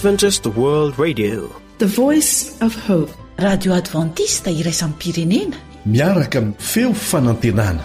Adventist World Radio, the voice of hope. Radio Adventista iraisam-pirenena miaraka amin'ny feo fanantenana.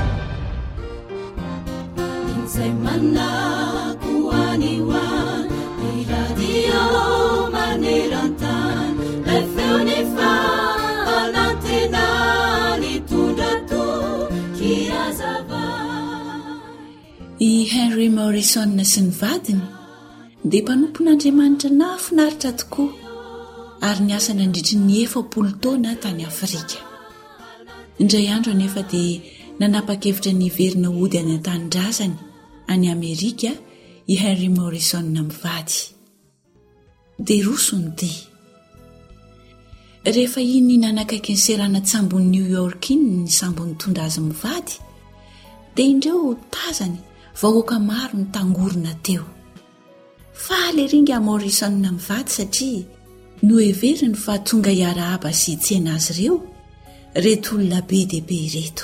I Henry Morrison sy ny vadiny dia mpanompon'Andriamanitra nahafinaritra tokoa ary ny asa nandritry ny 70 taona tany Afrika. Indray andro anefa dia nanapa-kevitra ny verina hody any an-tanindrazany any Amerika i Henry Morrison na mivady. Dia roso ny dia. Rehefa iny nanakaiky ny serana tsambony New York iny ny sambony tondra azy mivady, dia indreo tazany vahoaka maro ny tangorona teo. Faly ringa Morrison na mivady satria noheveriny fa tonga iarahaba sy tsena azy ireo reto olona be dehibe ireto.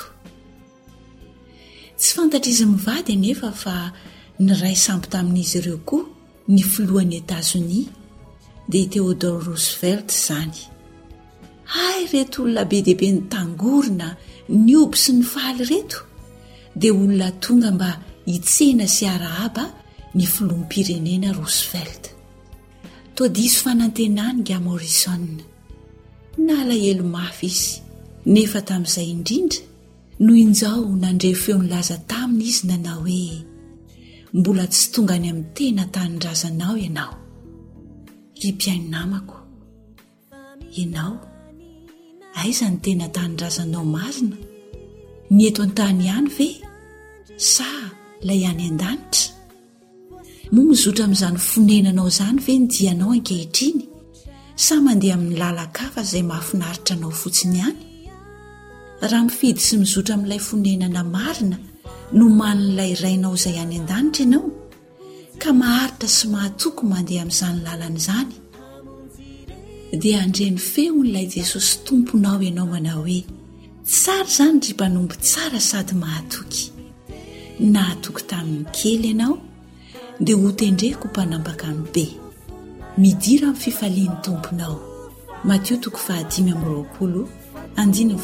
Tsy fantatra izy mivady anefa fa ny ray samby tamin'izy ireo koa ny filohan'ny Etazonia dia Theodore Roosevelt izany. Hay reto olona be dehibe ny tangorona, ny oby sy ny faly reto dia olona tonga mba hitsena sy arahaba ny filoham-pirenena Roosevelt. Todiso fanantenany ga Morrison. Nalahelo mafy izy, nefa tamin'izay indrindra no injao nandre feo nilaza taminy izy nanao hoe mbola tsy tonga any amin'ny tena tanindrazanao ianao. Ry mpiaino namako, ianao aiza ny tena tanindrazanao marina? Ny eto an-tany ihany ve sa lay any an-danitra? Moa mizotra amin'izany fonenanao izany ve ny dianao ankehitriny sa mandeha amin'ny lalakafa izay mahafinaritra anao fotsiny ihany? Raha mifidy sy mizotra amin'ilay fonenana marina no manin'ilay rainao izay any an-danitra ianao ka maharitra sy mahatoko mandeha amin'izany lalana izany, dia andreny feon'ilay Jesosy tomponao ianao manao hoe tsara izany ry mpanombo tsara sady mahatoky. Nahatoky tamin'ny kely ianao dia ho tendreko mpanambaka ny be. Midira amin'ny fifalian'ny tomponao. Matthieu 5:20, andiny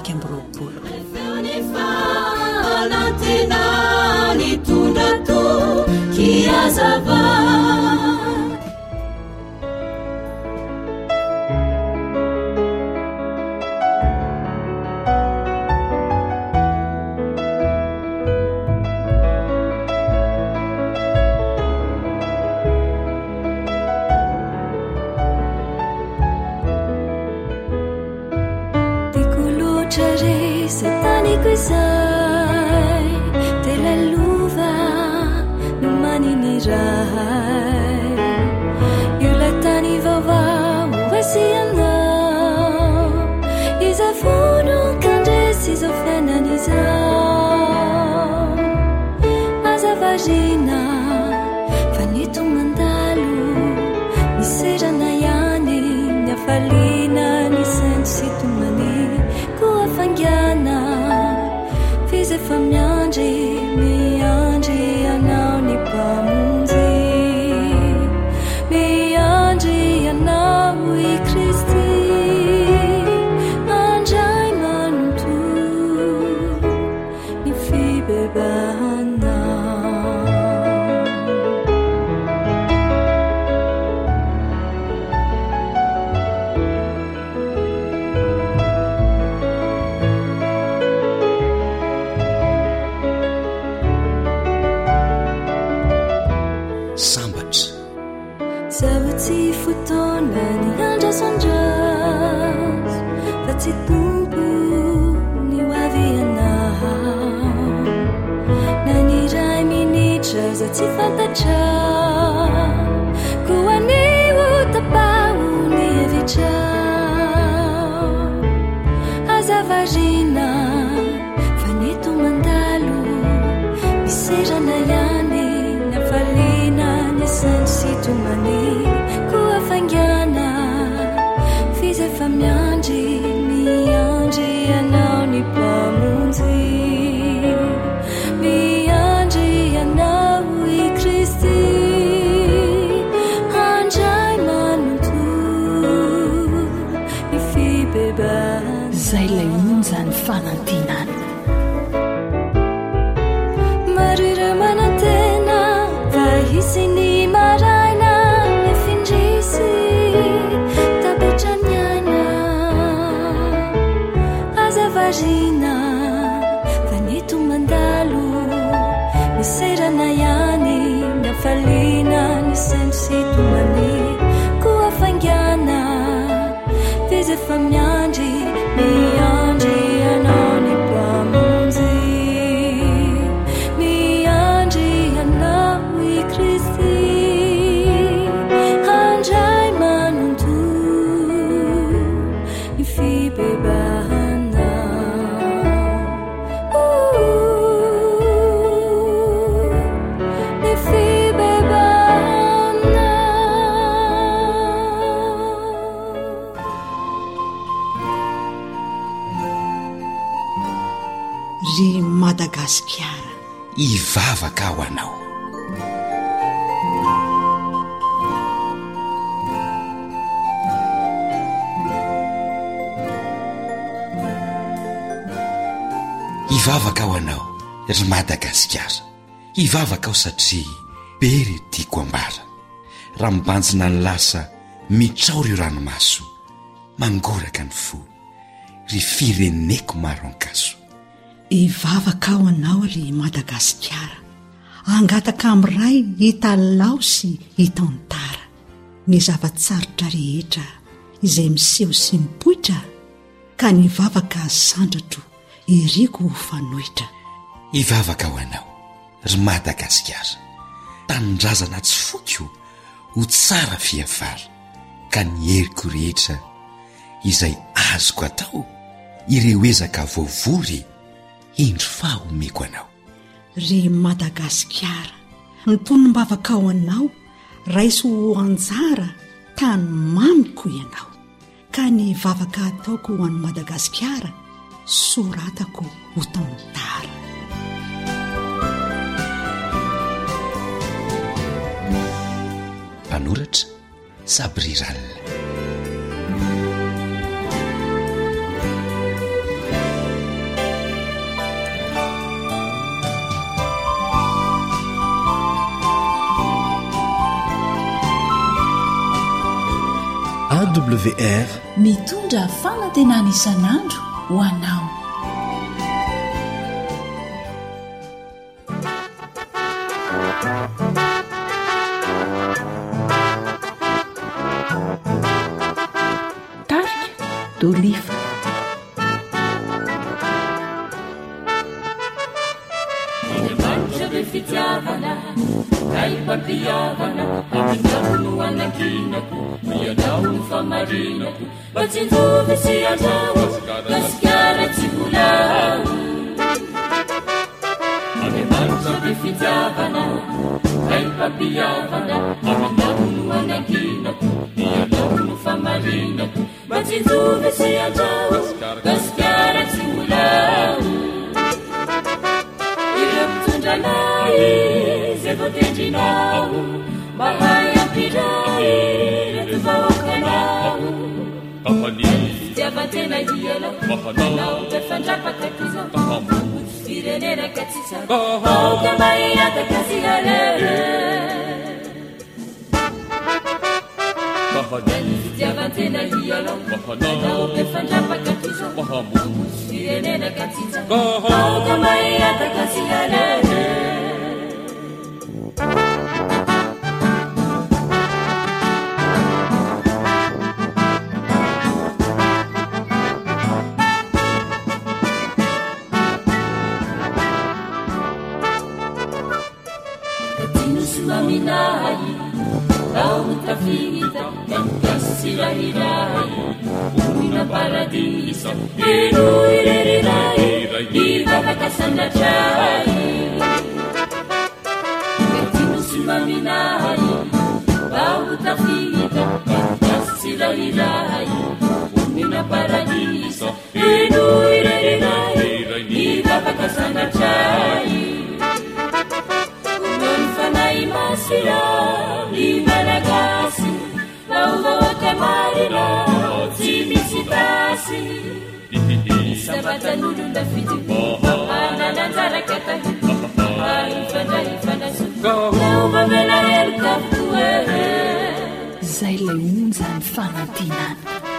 2:20. Izay tela lova no maniny ray io latany vaovao asianao iza fono kandresy izao fiainana izao aza vazina fa neto mandalo miserana ihany ny afaliana ny sainto sy tomany koa fangana efa miandry anao ny mpamonjy, miandry anao i Kristy andray manonto ny fibebahana. Tsy fotoana ny andrasandras fa tsy tompo ny hoavy anao na ny ray minitra za tsy fantatra koa ny otapao ny hevitra aza varina fa neto mandalo miserana ihany ny afaliana ny sainto sy tomany fangana fizy efa miandry anao ny mpamonjy, miandry anao i Kristy andray izay ilay onjany fanantinana marira manantena vahisiny maraina nefindrisy tapetraniana azavarina vanito mandalo miserana ihany nafalina ny sendrisitomany koa fangana vizy fa miandry miandry anao ny mpamonjy miandry anao i Kristy handray manonto ny fibebahana ny fibebahana ry Madagasikara ivavaka ho anao ivavaka ho anao ry Madagasikara ivavaka aho satria be ry tiako ambara raha mibanjina ny lasa mitraory io ranomaso mangoraka ny fo ry fireneko maro ankaso ivavaka ao anao ry Madagasikara angataka amin'ray hitalao sy hitaontara ny zavatsarotra rehetra izay miseho sy mipoitra ka nivavaka sandratro iriko ho fanohitra ivavaka ho anao ry Madagasikara tanindrazana tsy fokio ho tsara fiavara ka ny heriko rehetra izay azoko atao ireo ezaka voavory indro fahomeko anao ry Madagasikara nytonombavaka ao anao raiso ho anjara tany mamiko ianao ka ny vavaka ataoko ho an'ny Madagasikara soratako ho taontara panoratra Sabriral AWR mitondra fanantenana isan'andro ho anao tarika d'oliva fitiavana kai papiavana aminao anakinako mianao ny famarinako matsinjovy sy andrao gasikara tsy volao aminao be fitiavana kai papiavana aminao anakinako mianao ny famarinako matsinjovy sy andrao gasikara tsy volao Janai zevotejinao mahaya pirai retuvaokanao kapani javatena diela mahanao tefandrapaka kiza firenena katsisa kamaya takasihalere mahani javatena diela mahanao tefandrapaka kiza firenena katsisa kamaya takasihalere Suaminai, lauta finita, cancasirai, una paradisa, e noi rerirai, viva vacasandacai. Catino suaminai, lauta finita, cancasirai, una paradisa, e noi rerirai, viva vacasandacai. Masira di Malagasi, la uva marina, si mi si passi. zay lay onjany fanantinana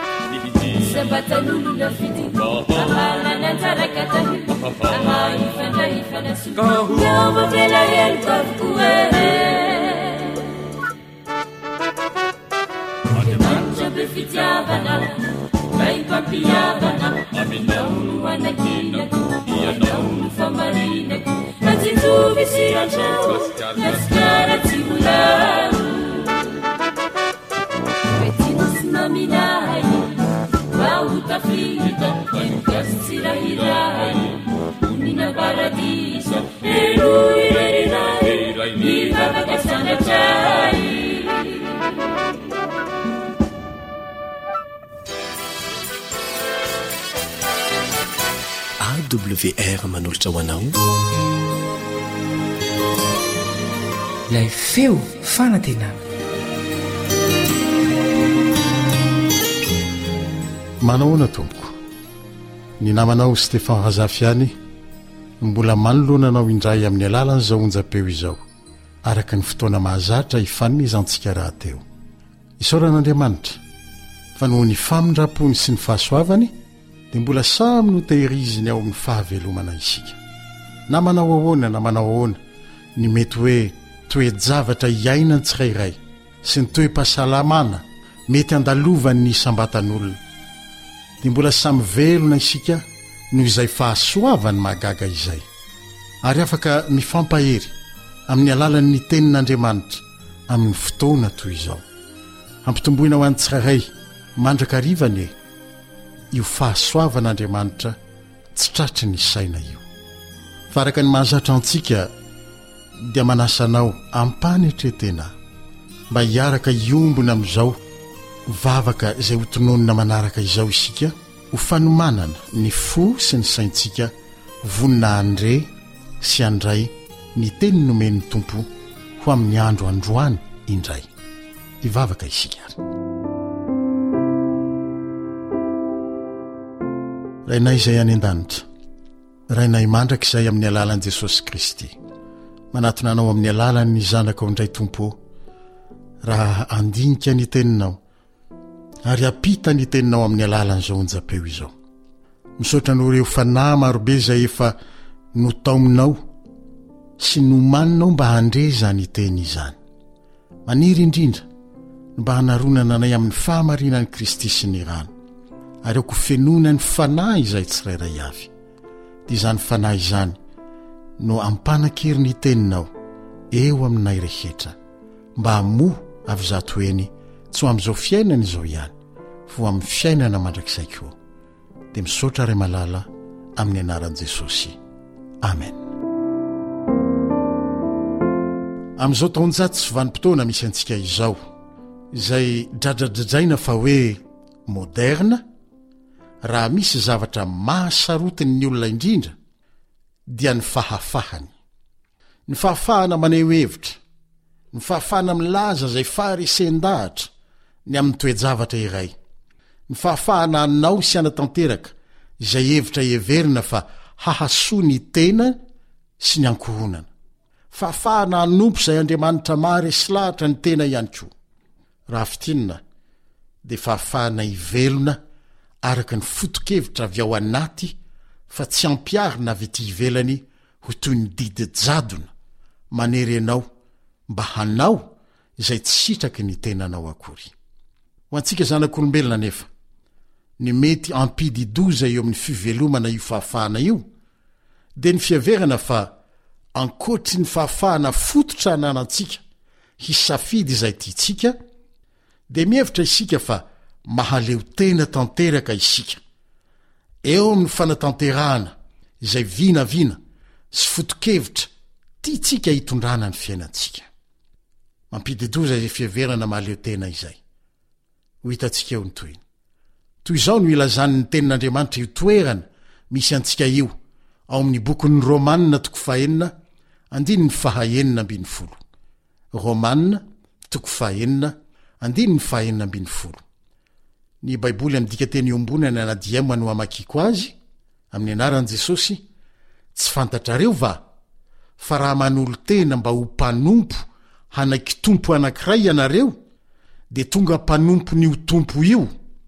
fitiavana vai papiavana aminao no anakinako ianao no famarinako atsitsovy sirantrao gasikara tsy volano metinosy maminay mba ho tafita gasy tsirahiray onina paradisa eno irerinay mivavaka sanatray AWR manolotra ho anao ilay feo fanantenana manahoana tompoko ny namanao Stefan Razafiany mbola manoloananao indray amin'ny alalany izao onjam-peo izao araka ny fotoana mahazatra hifanomezantsika raha teo isaoran'Andriamanitra fa noho ny famindrapony sy ny fahasoavany dia mbola samy no tehiriziny ao amin'ny fahavelomana isika na manao ahoana na manao ahoana ny mety hoe toe-javatra iainany tsirairay sy ny toe-pahasalamana mety andalovany ny sambatan'olona dia mbola samy velona isika noho izay fahasoavany mahagaga izay ary afaka mifampahery amin'ny alalan'ny tenin'Andriamanitra amin'ny fotoana toy izao ampitomboina ho an'ny tsirairay mandraka rivany io fahasoavan'Andriamanitra tsy tratry ny saina io fa araka ny mahazatra antsika dia manasanao ampanetretena mba hiaraka iombona amin'izao vavaka izay hotononina manaraka izao isika ho fanomanana ny fo sy ny saintsika vonina andre sy andray ny teny nomen'ny tompo ho amin'ny andro androany indray hivavaka isika ary rainay izay any an-danitra rainay mandraka izay amin'ny alalan'i Jesosy Kristy manatona anao amin'ny alalan'ny zanakao indray tompo raha andinika ny teninao ary apita ny teninao amin'ny alalan'izao onjam-peo izao misaotra no ireo fanahy marobe izay efa notaominao sy nomaninao mba handreza ny teny izany maniry indrindra mba hanaronana anay amin'ny fahamarinan'i Kristy sy ny rano ary aoko fenona ny fanahy izay tsirairay avy dia izany fanahy izany no ampanakery ny teninao eo aminay rehetra mba hamoa avy zato eny tsy ho amin'izao fiainana izao ihany fo amin'ny fiainana mandrakizay koa dia misaotra ray malala amin'ny anaran'i Jesosy amen amin'izao taonjato sy vanim-potoana misy antsika izao izay dradradradraina fa hoe moderna raha misy zavatra mahasarotiny ny olona indrindra dia ny fahafahana maneho hevitra ny fahafahana milaza izay faharesendahatra ny amin'ny toe-javatra iray ny fahafahana anao sy anatanteraka izay hevitra heverina fa hahasoa ny tena sy ny ankohonana fahafahana hanompo izay Andriamanitra maharesy lahatra ny tena ihany koa raha fitinina dia fahafahana hivelona araka ny fotokevitra avy ao anaty fa tsy ampiarina avy ety ivelany ho toy ny didy jadona manery anao mba hanao izay tsy sitraky ny tenanao akory ho antsika zanak'olombelona nefa ny mety ampididoza eo amin'ny fivelomana io fahafahana io dia ny fiaverana fa ankotry ny fahafahana fototra ananantsika hisafidy izay tiantsika dia mihevitra isika fa mahaleo tena tanteraka isika eo amin'ny fanatanterahana izay vinavina sy fotokevitra tiantsika hitondrana ny fiainantsika mampididoza izay fiaverana mahaleo tena izay ho hitantsika eo ny toyny toy izao no ilazan'ny tenin'Andriamanitra io toerana misy antsika io ao amin'ny bokin'ny Romanina toko 4 andininy 9 Romanina toko 4 andininy 9 ny baiboly amin'ny dika teny iombonana na diamano amakiko azy amin'ny anaran'i Jesosy tsy fantatrareo va fa raha manolo tena mba ho mpanompo hanaiky tompo anankiray ianareo de tonga mpanompo n'io tompo io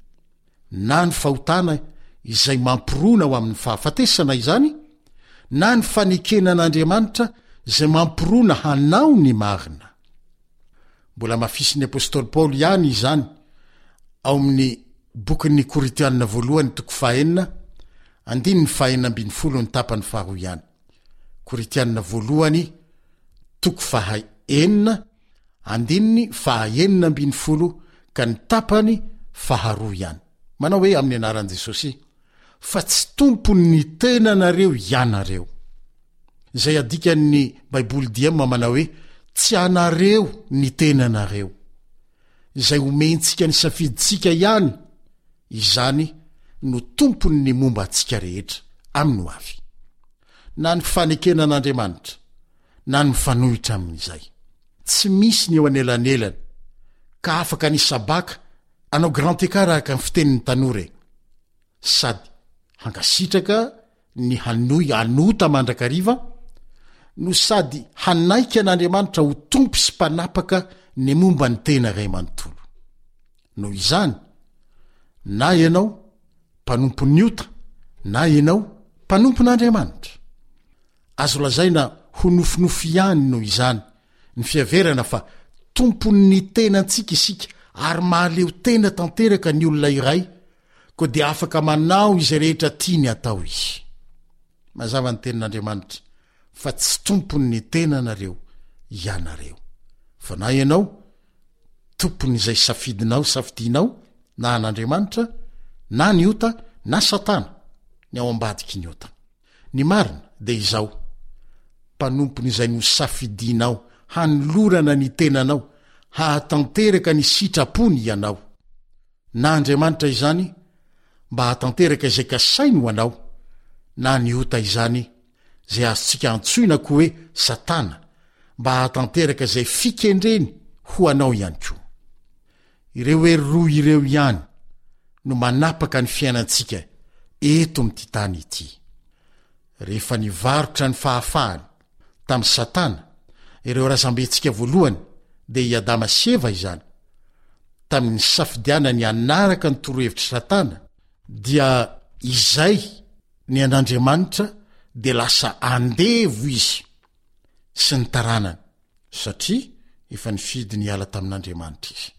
na ny fahotana izay mampirona ao amin'ny fahafatesana izany na ny fanekenan'Andriamanitra izay mampirona hanao ny marina. Mbola mafisin'ny apôstôly Paoly ihany izany ao amin'ny bokin'ny Koritianina voalohany toko 4 andiny ny 4 ny tapany faharoa ihany. Koritianina voalohany toko 4 andiny 4 ka ny tapany faharoa ihany. Manao hoe amin'ny anaran'i Jesosy fa tsy tompony ny tenanareo ianareo. Izay adikan'ny Baiboly diema manao hoe tsy anareo ny tenanareo. Izay omentsika ny safiditsika ihany, izany no tompony ny momba antsika rehetra aminy ho avy. Na ny fanekenan'Andriamanitra, na ny fanohitra amin'izay. Tsy misy ny eo anelanelany, ka afaka ny sabaka anao grand écart araka ny fitenin'ny tanora sady hankasitraka ny hanoy anota mandrakariva no sady hanaiky an'Andriamanitra ho tompo sy mpanapaka ny momba ny tena ray manontolo. Noho izany, na ianao mpanompon'ny ota, na ianao mpanompon'Andriamanitra. Azo lazaina ho nofinofo ihany noho izany ny fiaverana fa tompon'ny tena antsika isika ary mahaleo tena tanteraka ny olona iray ko dia afaka manao izay rehetra tiany atao izy. Mazava ny tenin'Andriamanitra fa tsy tompon'ny tenanareo ianareo fa na ianao tompony izay safidinao na an'Andriamanitra na ny ota na Satana ny ao ambadiky ny ota. Ny marina dia izao, mpanompony izay no safidinao hanolorana ny tenanao, hahatanteraka ny sitrapony ianao. Na Andriamanitra izany mba hahatanteraka izay kasainy ho anao, na ny ota izany izay azontsika antsoina koa hoe Satana mba hahatanteraka izay fikendreny ho anao ihany koa. Ireo hery roa ireo ihany no manapaka ny fiainantsika eto amin'ity tany ity. Rehefa nivarotra ny fahafahany tamin'ny Satana ireo razambentsika voalohany dia i Adama sy Eva izany, tamin'ny safidiana ny anaraka ny torohevitry Satana, dia izay ny an'Andriamanitra dia lasa andevo izy sy ny taranany satria efa nifidy ny ala tamin'Andriamanitra izy.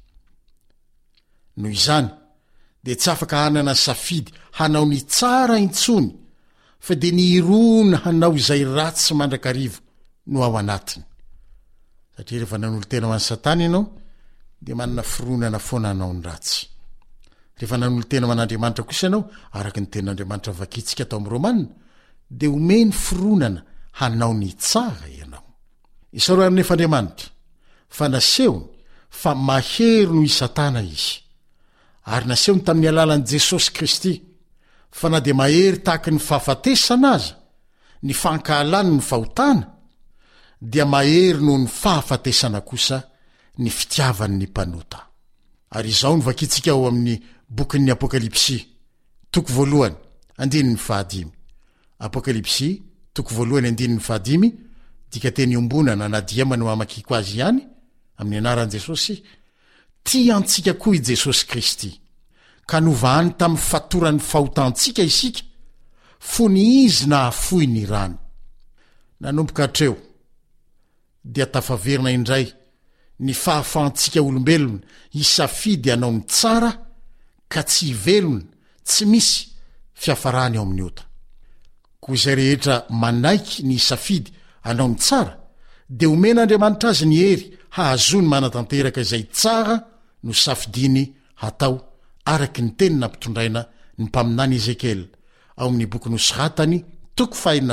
Noho izany dia tsy afaka hanana safidy hanao ny tsara intsony fa dia ny irona hanao izay ratsy sy mandrakarivo no ao anatiny. Satria rehefa nanolo tena ho an'ny Satana ianao dia manana fironana foana hanao ny ratsy. Rehefa nanolo tena ho an'Andriamanitra kosa ianao araka ny ten'Andriamanitra vakitsika atao amin'ny Romanina dia omeny fironana hanao ny tsara ianao. Isaroan'Andriamanitra fa nasehony fa mahery no i Satana izy, ary nasehony tamin'ny alalan'i Jesosy Kristy fa na dia mahery tahaka ny fahafatesana aza, ny fankahalany ny fahotana, dia mahery noho ny fahafatesana kosa ny fitiavany ny mpanota. Ary izao ny vakitsika ao amin'ny bokin'ny Apokalipsy toko 1:1-5. Apokalipsy toko 1:1-5 dika teny ombonana na diema no amakiko azy ihany amin'ny anaran'i Jesosy. Tia antsika koa i Jesosy Kristy ka novahany tamin'ny fatoran'ny fahotantsika isika fony izy na afoy ny rano. Nanomboka hatreo dia tafaverina indray ny fahafahantsika olombelona hisafidy anao ny tsara ka tsy hivelona, tsy misy fiafarany ao amin'ny ota. Koa izay rehetra manaiky ny hisafidy anao ny tsara dia omen'Andriamanitra azy ny hery hahazony manatanteraka izay tsara no safidiny hatao araky ny teny nampitondraina ny mpaminany Ezekiel ao amin'ny boky Nosoratany toko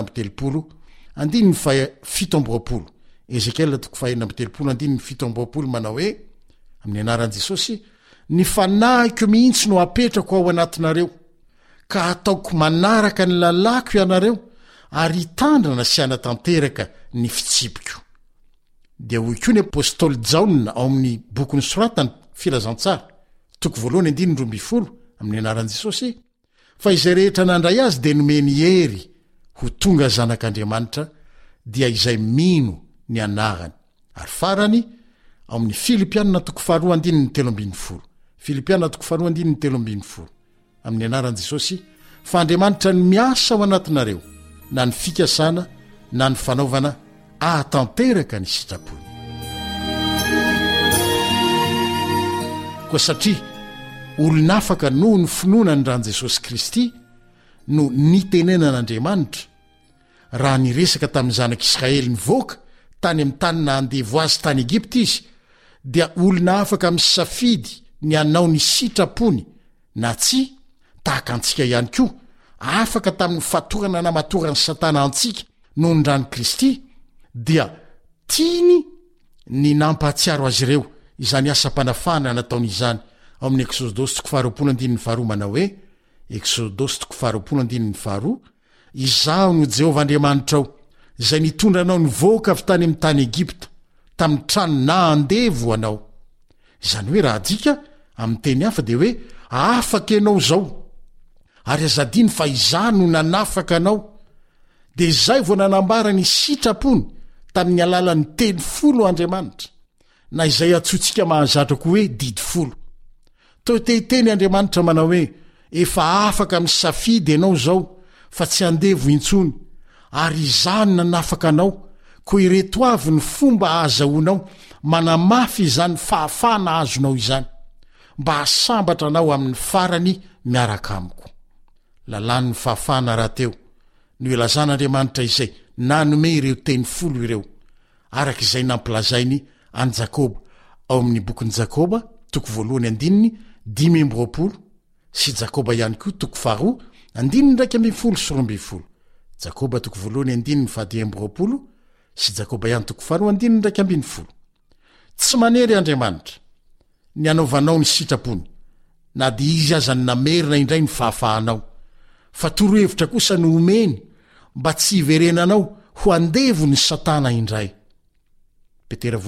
4:7. Ezekiel toko 4:7 manao hoe amin'ny anaran'i Jesosy, ny fanahiko mihitsy no apetrako ao anatinareo ka ataoko manaraka ny lalako ianareo ary hitandrana sy anatanteraka ny fitsipiko. Dia hoy koa ny apôstôly Jaona ao amin'ny boky Nosoratany filazantsara toko 1:12 amin'ny anaran'i Jesosy, fa izay rehetra nandray azy dia nomeny hery ho tonga zanak'Andriamanitra dia izay mino ny anarany. Ary farany ao amin'ny Filipianina 4:13. Filipianina 4:13 amin'ny anaran'i Jesosy, fa Andriamanitra ny miasa ao anatinareo na ny fikasana na ny fanaovana ahatanteraka ny sitrapony. Koa satria olonafaka noho ny finoana ny ran Jesosy Kristy no nitenenan'Andriamanitra raha niresaka tamin'ny zanak'Israely nivoaka tany amin'ny tany na handevo azy tany Egipta izy, dia olona afaka misafidy ny anao ny sitrapony na tsy, tahaka antsika ihany koa afaka tamin'ny fatorana namatorany Satana antsika noho ny rany Kristy, dia tiany ny nampahatsiaro azy ireo izany asa-panafana nataon'izany. Ao amin'ny Exodosy 20:12 manao hoe, Exodosy 20:12, izaho no Jehovah Andriamanitra ao izay nitondra anao nivoaka avy tany amin'ny tany Egipta tamin'ny trano na andevo anao. Izany hoe raha dika amin'ny teny hafa dia hoe afaka ianao zao, ary azadiny fa izah no nanafaka anao. Dia izay vao nanambara ny sitrapony tamin'ny alalan'ny teny folo Andriamanitra, na izay atsotsika mahazatra koa hoe didy folo. Teo tehiteny Andriamanitra manao hoe efa afaka misafidy ianao zao fa tsy andevo intsony, ary izany nanafaka anao, koa ireto avy ny fomba ahazahoanao manamafy izany fahafana azonao izany, mba hasambatra anao amin'ny farany miaraka amiko. Lalan'ny fahafana raha teo no ilazan'Andriamanitra izay nanome ireo teny folo ireo, araka izay nampilazainy any Jakoba ao amin'ny bokin'ny Jakoba 1:5 sy Jakoba ihany koa 2:12 Jakoba 1:5 sy Jakoba ihany 2:12. Tsy manery Andriamanitra ny anaovanao ny sitrapony na dia izy aza ny namerina indray ny fahafahanao, fa torohevitra kosa no omeny mba tsy hiverenanao ho andevo ny Satana indray. Petera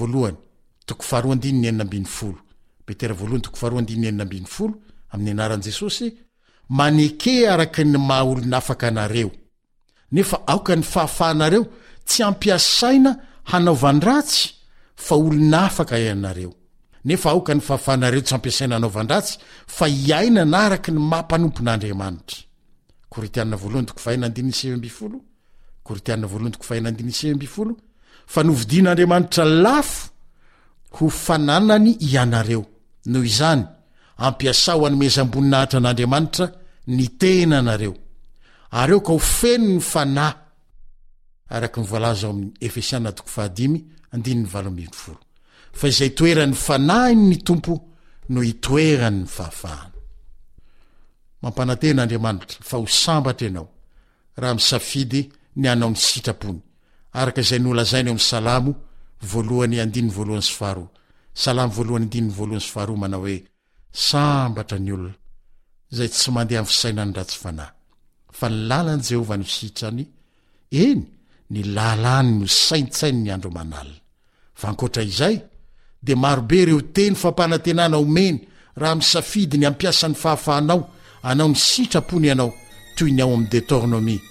1:2 Petera 1:2 amin'ny anaran'i Jesosy, maneke araka ny maha olonafaka anareo, nefa aoka ny fahafahanareo tsy ampiasaina hanaovan-dratsy fa olonafaka ianareo. Nefa aoka ny fahafahanareo tsy ampiasaina hanaovan-dratsy fa iaina na araka ny mampanompon'Andriamanitra. Koritianina 1:7 Koritianina 1:7 fa novidian'Andriamanitra lafo ho fananany ianareo, noho izany ampiasa ho anomezam-boninahitra an'Andriamanitra ny tenanareo, ary eo ka ho feno ny fanahy, araka ny voalaza ao amin'ny Efesianina 5:12. Fa izay toeran'ny fanahiny ny tompo no itoeran'ny fahafahana. Mampanantena Andriamanitra fa ho sambatra ianao raha misafidy ny anao ny sitrapony, araka izay nolazainy ao amin'ny Salamo 1:1-2. Salamo 1:1-2 manao hoe, sambatra ny olona izay tsy mandeha amin'ny fisainany ratsy fanahy, fa ny lalan'i Jehovah no sitrany, eny ny lalany no saintsainy ny andro manalina. Fa ankoatra izay dia marobe ireo teny fampanantenana omeny raha misafidy ny ampiasa ny fahafahanao anao ny sitrapony ianao, toy ny ao amin'ny Deutéronomie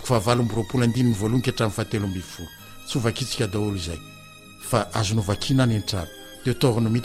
7:1-7. Tsy hovakitsika daholo izay fa azonao vakiana any an-trano. Deutéronomie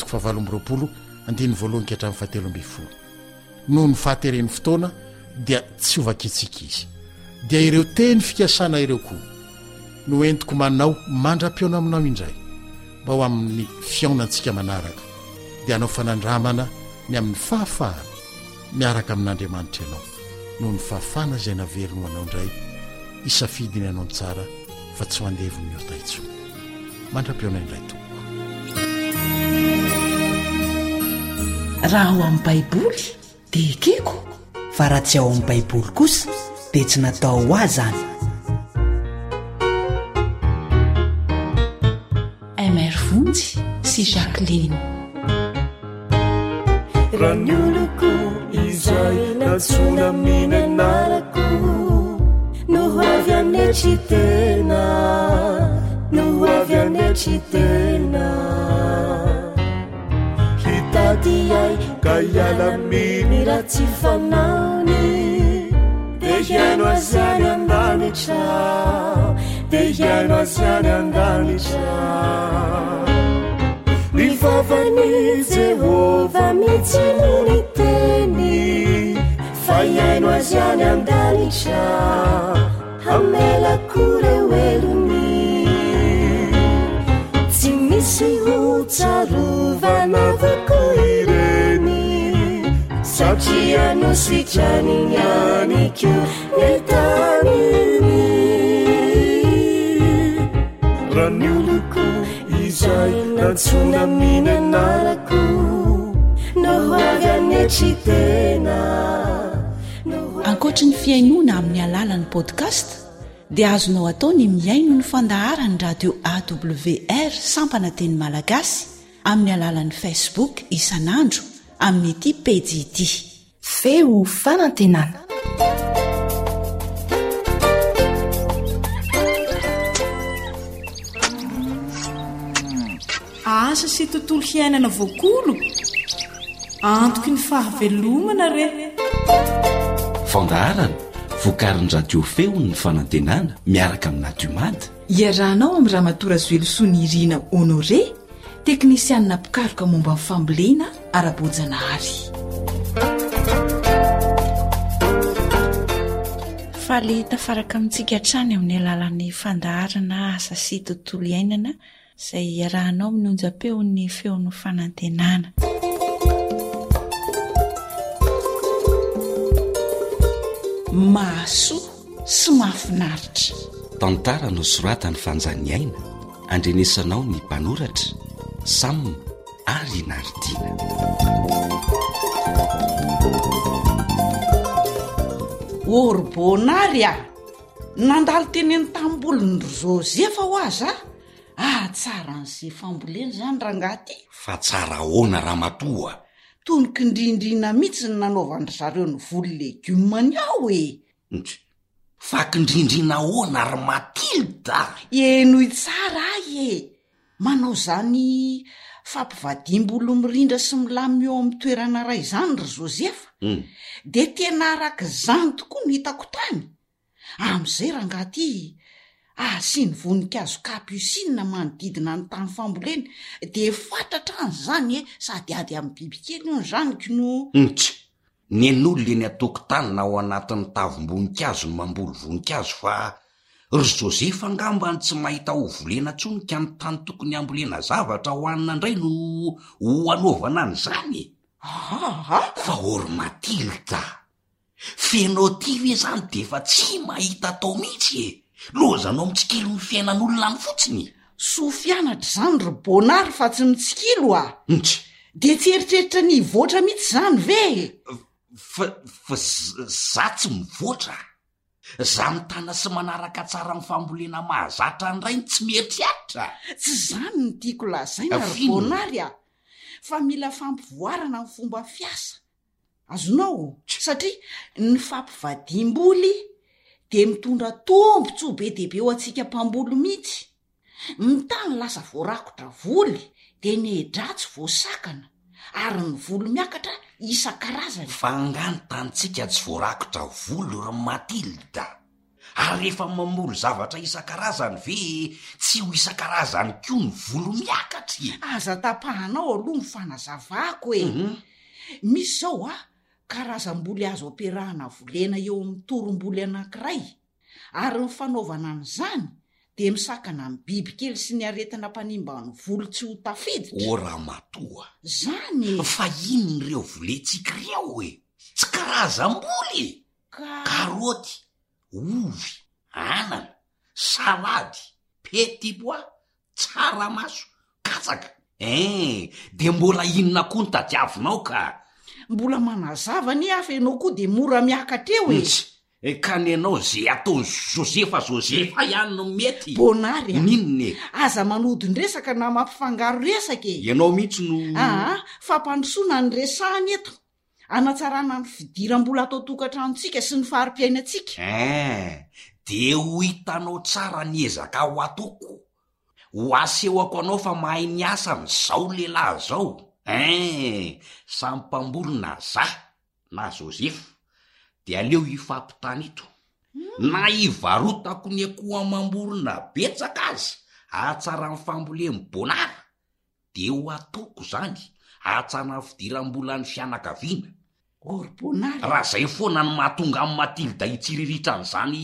7:1-7. Noho ny fahateren'ny fotoana dia tsy hovakitsika izy. Dia ireo teny fikasana ireo koa no entiko manao mandra-piona aminao indray, mba ho amin'ny fiaonantsika manaraka, dia anao fanandramana ny amin'ny fahafahana miaraka amin'Andriamanitra ianao, noho ny fahafana izay naverino anao indray, isafidiny ianao tsara fa tsy ho andevony ny otaitso. Mandra-piona indray tompoko. Raha ao amin'ny Baiboly dia ekeko, fa raha tsy ao amin'ny Baiboly kosa dia tsy natao ho azany. Mr Vonjy sy Jacqueline. Raha ny oloko izay natsona minanarako, no ho avy anetry tena, no ho avy anetry tena, hitady ay ka hiala miny raha tsy fanaony, hiaino azyany andanitra de hiaino azyany andanitra mivavany Jehova mitsino ny teny fa hiaino azyany andanitra hamelako reo elony tsy misy hotsarovana vako ireny satria nositrany nyaniko ny taniny raha ny oloko izay nantsona miny anarako no avy anetry tena. Ankoatra ny fiainoana amin'ny alalan'ny podcast dia azonao atao ny miaino ny fandaharany radio AWR sampana teny malagasy amin'ny alalan'ny Facebook isanandro amin'ny ity pejy ity feo fanantenana. Asa sy tontolo hiainana voakolo antoky ny fahavelomana re fandaharana vokarin'ny radio feo ny fanantenana miaraka amina Diomady iarahanao amin'ny Ramatora Zoelosoa ny Irina Honoré teknisianina pikaroka momba ny fambolena ara-bojanahary. Faly tafaraka amintsika hatrany amin'ny alalan'ny fandaharana asa sy tontolo iainana izay iarahanao minonja-peon'ny feon'ny fanantenana. Mahasoa sy mahafinaritra tantara no soratany fanjaniaina andrenesanao ny mpanoratra Sam ary Nardina. Orbonary nandalo teny ny tambolony Josefa ho aza tsara n'izay fambolena zany rangaty fa tsara hoana Ramatoa toniky indrindrina mihitsy ny nanaovandry zareo ny volo legiomany ao fa kindrindrina hoana ary Matilda enoy tsara manao zany fampivadiam-bolo mirindra sy milamy eo amin'ny toerana ray zany ry Josefa de tena araka zany tokoa ny hitako tany am'izay rangaty sy ny voninkazo kapusinina manodidina ny tany fambolena de fantatra an'izany sady ady amin'ny bibikely io zanyko no ny en'olona eny atokotany na ao anatin'ny tavim-boninkazo ny mamboly voninkazo fa ry Josefa angambany tsy mahita ho volena tsonika ny tany tokony ambolena zavatra ho anina indray no ho anaovana an'izany fa ory Matilda fenotive zany de fa tsy mahita tao mihitsy lozanao mitsikilo ny fiainan'olona ny fotsiny sofianatra zany ry Bonary fa tsy mitsikilo de tsy eritreritra ny voatra mihitsy zany ve fa za tsy mivoatra za mitana sy manaraka tsara ny fambolena mahazatra nray tsy mieritreritra tsy zany ny tiako lazaina ry Bonary fa mila fampivoarana ny fomba fiasa azonao satria ny fampivadiam-boly de mitondra tombotsoa be dehibe eo antsika mpamboly mihitsy mitany lasa voarakotra voly de ny edratsy voasakana ary ny volo miakatra isan-karazany fa angany tanitsika tsy voarakotra volo ry Matilda ary rehefa mamboly zavatra isan-karazany ve tsy ho isan-karazany koa ny volo miakatry aza tapahanao aloha ny fanazavako misy zao karazam-boly azo ampiarahana volena eo amin'ny torom-boly anankiray ary ny fanaovana an'izany de misakana amin'ny bibikely sy ny aretina mpanimba ny volo tsy ho tafiditra o Ramatoa zany fa inon'ireo volentsika ireo tsy karazam-boly karoty ovy anana salady petit pois tsaramaso katsaka de mbola inona koa ny tadiavinao ka mbola manazava ny hafa ianao koa de mora miakatra eo ka ny anao zay ataony Josefa ihany no mety Bonary ninone aza manodin-dresaka na mampifangaro resaka ianao mihitsy no fampandrosoana ny resahany eto anatsarana ny fidiram-bola atao tokantranontsika sy ny fahari-piainantsika de ho hitanao tsara ny ezaka ho ataoko ho asehoko anao fa mahay ny asa n'izao lehilahy zao sampambolina za na Josefa de aleo hifampitany ito na ivarotako ny akoho amam-borona betsaka azy atsara ny famboleny bonara de ho ataoko zany atsana fidiram-bola ny fianakaviana orbonara raha zay foana ny mahatonga amin'ny matilda itsiriritran'izany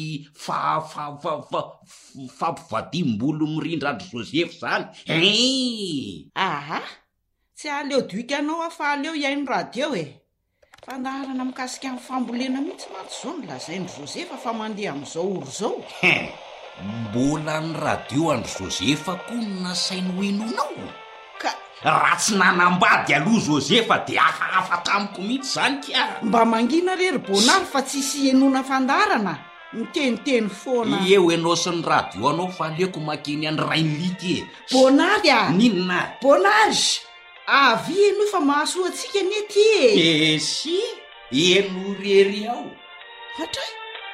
fampivadim-bolo mirindra andry Joseph zany aha tsy aleo doikanao afa aleo iaino radio fandaharana mikasika amin'ny fambolena mihitsy maty zao ny lazain'ny Joseph fa mandeha amin'izao oro zao mbola ny radio andry Joseph koa nasainy hoenonao raha tsy nanambady aloha Joseph de afatra amiko mihitsy zany ka mba mangina rery bonary fa tsisy enona fandarana miteniteny foana eo enao sy ny radio anao fa aleoko makeny any rainlity bonary ninona bonary avy eno fa mahasoa atsika nety si eno rery ao hatray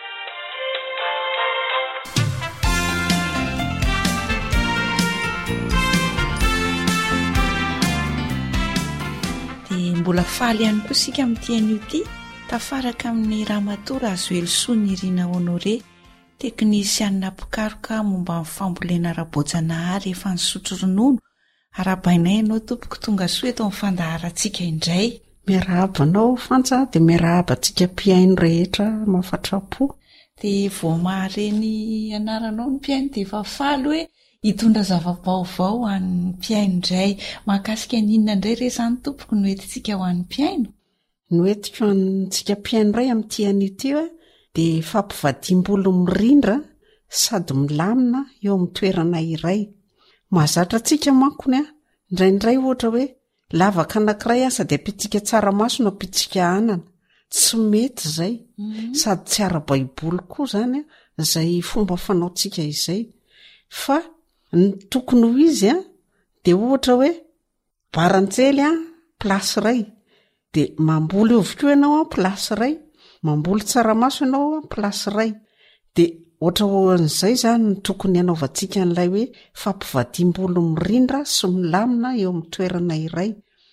mbola faly ihany koa sika amin'ity ity tafaraka amin'ny Ramatoa Razoelsoa Nirina Honore teknisianina pikaroka momba amin'ny fambolena ara-boajanahary efa nisotro ronono arabainay ianao tompoko tonga soa eto amin'ny fandaharantsika indray miarahabanao fantsa de miarahabantsika mpiaino rehetra mafatrapo de voamareny anaranao ny mpiaino de efa faly hoe hitondra zava-baovao ho an'ny mpiaino indray mahakasika ninona indray re zany tompoko noetintsika ho an'ny mpiaino noetiko antsika mpiaino iray amin'ity an'ity hoe de fampivadim-bolo mirindra sady milamina eo amin'ny toerana iray mahazatra antsika mankony indraindray ohatra hoe lavaka anankiray asa de apitsika tsaramaso no apitsika anana tsy mety zay sady tsy ara-baiboly koa zany zay fomba fanaontsika izay fa ny tokony ho izy de ohatra hoe baranjely plasy ray de mamboly oviko ianao plasy ray mamboly tsaramaso ianao plasy ray de ohatra hoan'izay zany ny tokony anaovantsika an'ilay hoe fampivadim-bolo mirindra sy milamina eo amin'ny toerana iray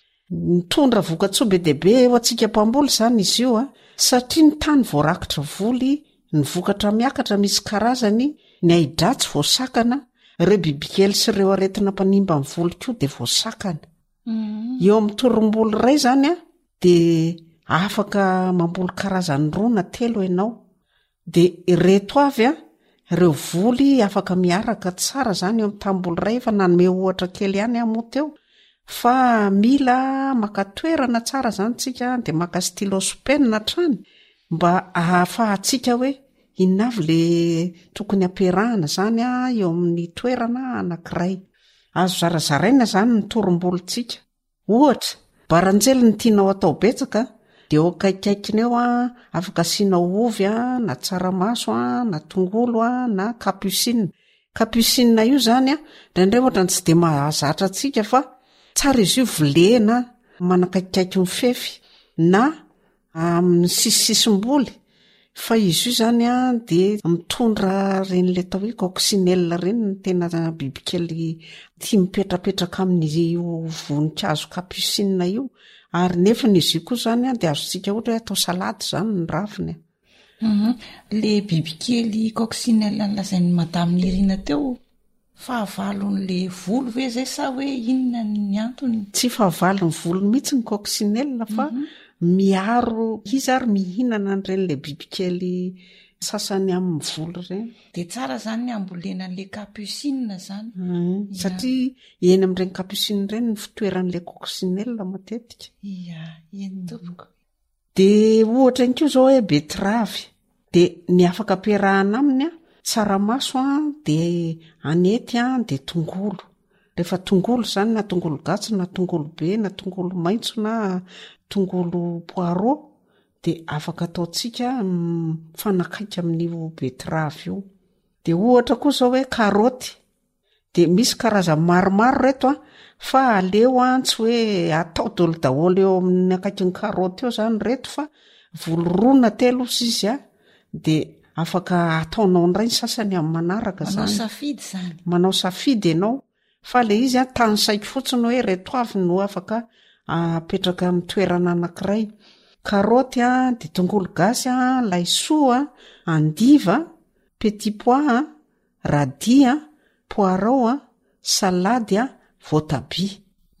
mitondra vokatsoa be deaibe eo antsika mpamboly zany izy io satria ny tany voarakitra voly ny vokatra miakatra misy karazany ny aidratsy voasakana ireo bibikely sy ireo aretina mpanimba amin'ny voly koa de voasakana eo amin'ny torom-boly ray zany de afaka mamboly karazany roa na telo ianao de ireto avy ireo voly afaka miaraka tsara zany eo amin'ny tamboly ray efa nanome ohatra kely ihany amoa teo fa mila maka toerana tsara zany tsika de maka stylo sy penina trany mba ahafahantsika hoe inona avy le tokony ampiarahana zany eo amin'ny toerana anankiray azo zarazaraina zany ny torom-bolontsika ohatra baranjely ny tianao atao betsaka de eo akaikaikiny eo afaka asianao ovy na tsaramaso na tongolo na kapusinina io zany ndraindray ohatra ny tsy de mahazatra atsika fa tsara izy io vilena manakaikaiky mifefy na amin'ny sisisim-boly fa izy io zany de mitondra reny le tao hoe coccinelle reny ny tena bibikely tia mipetrapetraka amin'ny voninkazo kapusinina io ary nefa n'izy io koa zany de azontsika ohatra hoe atao salady zany ny raviny le bibikely coccinelle nlazain'ny madame Nirina teo fahavalon'le volo ve zay sa hoe inona ny antony tsy fahavalon'ny volony mihitsy ny coccinelle fa miaro izy ary mihinana n'ireny le bibikely sasany amin'ny volo reny de tsara zany ny ambolenan'le capucine zany satria eny amin'ireny capucine reny ny fitoeran'le coccinelle matetika eny tompoko de ohatra ny koa zao hoe betravy de ny afaka ampiarahana aminy tsaramaso de anety de tongolo rehefa tongolo zany na tongolo gasy na tongolo be na tongolo maitso na tongolo poireau de afaka ataotsika fanakaiky amin'io betravy io de ohatra koa zao hoe karoty de misy karazany maromaro reto fa aleo tsy hoe atao daholo eo amin'ny akaikin'ny karoty eo zany reto fa volo roa na telo izy de afaka ataonao ndray ny sasany amin'ny manaraka zany manao safidy ianao fa le izy tany saiko fotsiny hoe reto avy no afaka apetraka amin'ny toerana anankiray karoty a de tongolo gasy a laisoa andiva petit pois radia poireau a salady a voatabia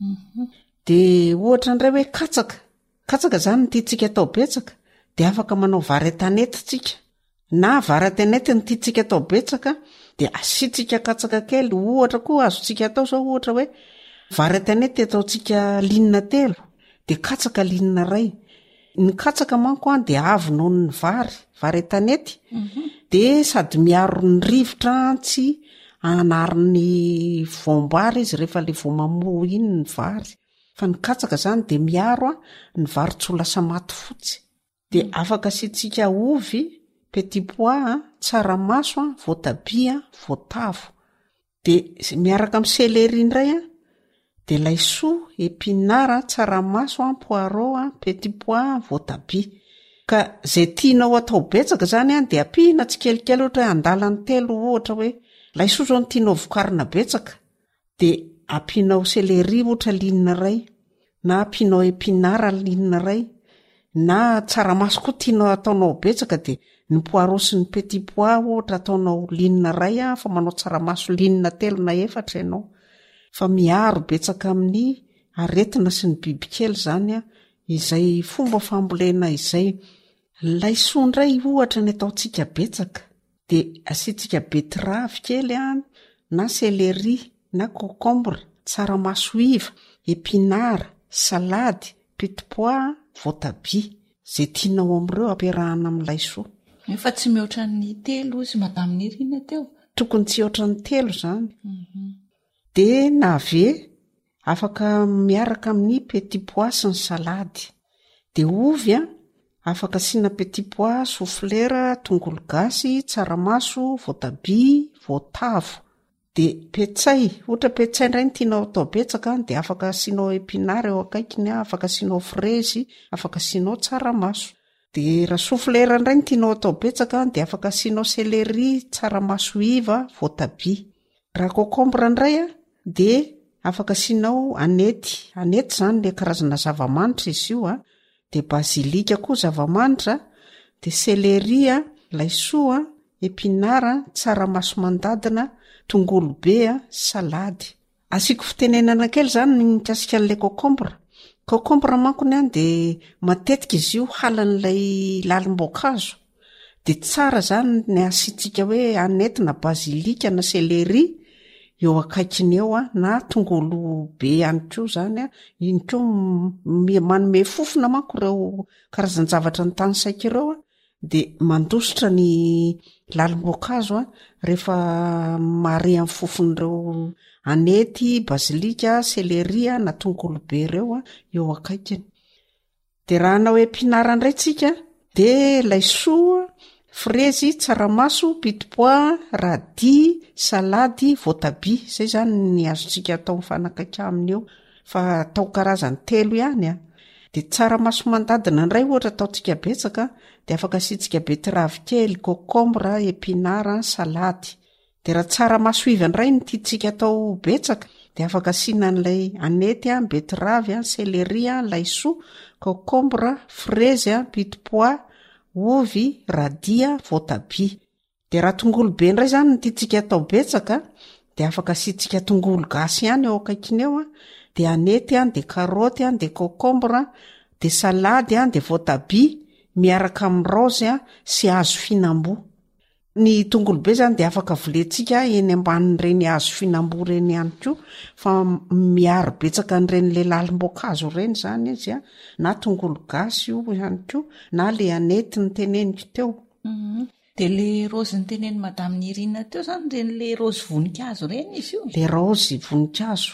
de ohatra ndray hoe katsaka zany nytiatsika atao betsaka de afaka manao vary tanety tsika na vary tanety nytiatsika atao betsaka de asitsika katsaka kely ohatra koa azotsika atao zao ohatra hoe vary tanety ataotsika linina 3 de katsaka linina 2 ny katsaka manko a de avy noho ny vary tanety de sady miaro ny rivotra tsy anariny voamboary izy rehefa le voamamo iny ny vary fa ny katsaka zany de miaro a ny vary tsy ho lasa maty fotsy de afaka asitsika ovy petit pois tsaramaso voatabia voatavo de miaraka amin'ny céleri indray a de laisoa épinard tsaramaso poireau petit pois voatabia ka zay tianao atao betsaka zany a de apihina tsikelikely ohatra hoe andalany 3 ohatra hoe laisoa zao ny tianao vokarina betsaka de apinao céleri ohatra linina 2 na apinao épinard linina 2 na tsaramaso koa tianao ataonao betsaka de ny poireau sy ny petit pois ohatra ataonao linina 2 fa manao tsaramaso linina 3 na 4 ianao fa miaro betsaka amin'ny aretina sy ny bibikely zany a izay fomba fambolena izay laisoa ndray ohatra ny ataotsika betsaka de asitsika betterave kely a na céleri na concombre tsaramaso iva épinard salady petit pois voatabia zay tianao am'ireo ampiarahana amin'ny laisoa fa tsy mihoatra ny 3 izy madame Nirina teo tokony tsy mihoatra ny 3 zany de nave afaka miaraka amin'ny petit pois sy ny salady de ovy a afaka sina petit pois souffleur tongolo gasy tsaramaso voatabia voatavo de petsay ohatra petsay ndray ny tianao atao betsaka de afaka sinao épinard eo akaikiny afaka sinao frezy afaka sinao tsaramaso de raha souffleur ndray ny tianao atao betsaka de afaka sinao céleri tsaramaso iva voatabia raha concombre ndray a de afaka sinao anety zany le karazana zava-manitra izy io a de basilika koa zava-manitra de céleri a laisoa épinard tsaramaso mandadina tongolo be salady asiko fitenenana kely zany ny mikasika an'le concombre mankony a de matetika izy io halan'lay lalim-boankazo de tsara zany ny asitsika hoe anety na basilika na céleri eo akaikiny eo a na tongolo be ihany koa zany a iny koa manome fofona manko ireo karazan-javatra ny tany saika ireo a de mandositra ny lalim-boankazo a rehefa mare amin'ny fofon'ireo anety basilika céleri na tongolo be ireo a eo akaikiny de raha anao épinard ndray tsika de laisoa frezy tsaramaso petit pois radis salady voatabia zay zany ny azontsika atao mifanakaiky aminy eo fa atao karazany 3 ihany a de tsaramaso mandadina ndray ohatra ataotsika betsaka de afaka asitsika betterave kely concombre épinard salady de raha tsaramaso iva ndray ny tiatsika atao betsaka de afaka sinan'lay anety betterave céleri laisoa concombre frezy petit pois ovy radia voatabia de raha tongolo be ndray zany ny tiatsika atao betsaka de afaka asitsika tongolo gasy ihany eo akaikiny eo de anety de karoty de concombre de salady de voatabia miaraka amin'ny rose sy hazo finambo ny tongolo be zany de afaka volentsika eny ambanin'ireny hazo finambo reny ihany koa fa miaro betsaka n'ireny lalim-boankazo reny zany izy na tongolo gasy io ihany koa na le anety ny teneniko teo de le rose ny teneny madame Nirina teo zany reny le rose voninkazo reny izy io le rose voninkazo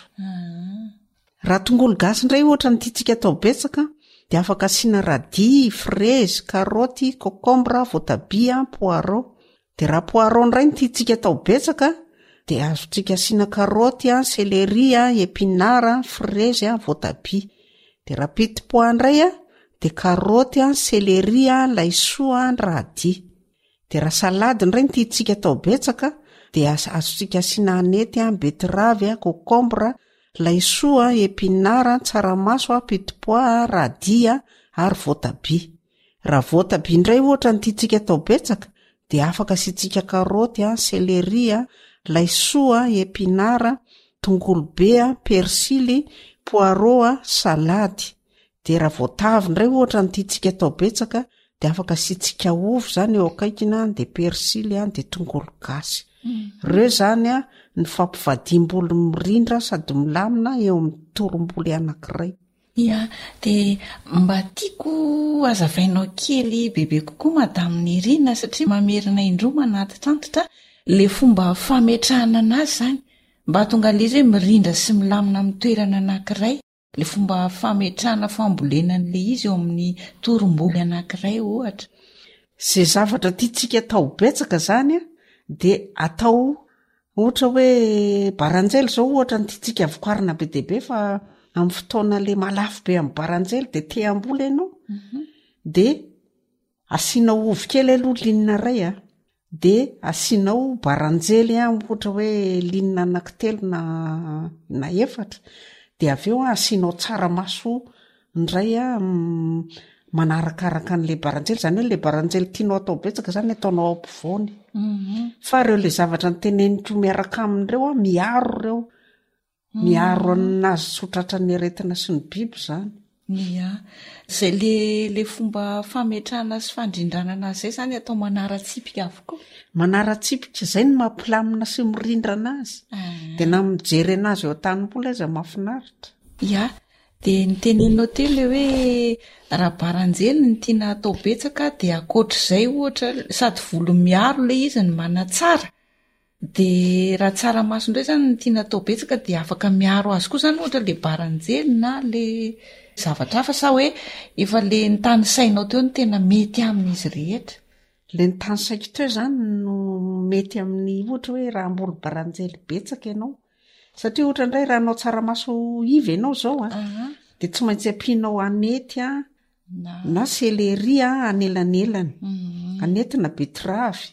raha tongolo gasy ndray ohatra ny tiatsika atao betsaka de afaka asiana radis frezy karoty concombre voatabia poireau de raha poireau ndray ny tiatsika atao betsaka de azotsika asiana karoty céleri épinard frezy voatabia de raha petit pois ndray de karoty céleri laisoa radis de raha salady ndray ny tiatsika atao betsaka de azotsika asiana anety betterave concombre laisoa épinard tsaramaso petit pois radis ary voatabia. Raha voatabia indray ohatra ny tiantsika atao betsaka dia afaka asiantsika karaoty, seleria, laisoa, epinara, tongolobe, persily, poireau, salady. Dia raha voatavy indray ohatra ny tiantsika atao betsaka dia afaka asiantsika ovy zany eo akaikina, dia persily, dia tongolo gasy. Ireo zany ny fampivadiam-bolo mirindra sady milamina eo amin'ny toromboly anankiray. Ia, dia mba tiako azavainao kely bebe kokoa madamo Nirina satria mamerina indroa manatitra antitra le fomba fametrahana anazy zany mba tonga lezy hoe mirindra sy milamina amin'ny toerana anankiray, le fomba fametrahana fambolenan'le izy eo amin'ny toromboly anankiray ohatra. Zay zavatra tiantsika atao betsaka zany dia atao ohatra hoe baranjely zao ohatra ny tiantsika vokarina be deabe fa amin'ny fotoana le malafo be amin'ny baranjely dia te-amboly ianao dia asianao ovy kely aloha linina ray dia asianao baranjely ohatra hoe linina anankitelo na efatra dia avy eo asianao tsaramaso indray manarakaraka an'le baranjely, zany hoe le baranjely tianao atao betsaka zany ataonao ampovoany. Fa ireo le zavatra ny teneniko miaraka amin'ireo miaro ireo, miaro anazy sotratra ny aretina sy ny biby zany. Ia, zay le fomba fametrahana sy fandrindrana anazy zay zany atao manaratsipika avokoa. Manaratsipika zay ny mampilamina sy mirindra anazy. Dia na mijery anazy eo an-tanimpoly aza mahafinaritra. Ia, dia ny teneninao teo le hoe raha baranjely ny tiana atao betsaka dia akoatr'izay ohatra sady volo miaro le izy ny manatsara. Dia raha tsaramaso indray zany ny tiana atao betsaka dia afaka miaro azy koa zany ohatra le baranjely na le zavatra hafa sa hoe efa le ny tany sainao teo ny tena mety amin'izy rehetra. Le ny tany saiko teo zany no mety amin'ny ohatra hoe raha ambolo baranjely betsaka ianao. Satria ohatra indray raha anao tsaramaso ivy ianao zao dia tsy maintsy ampianao anety na seleria anelanelany, anety na betravy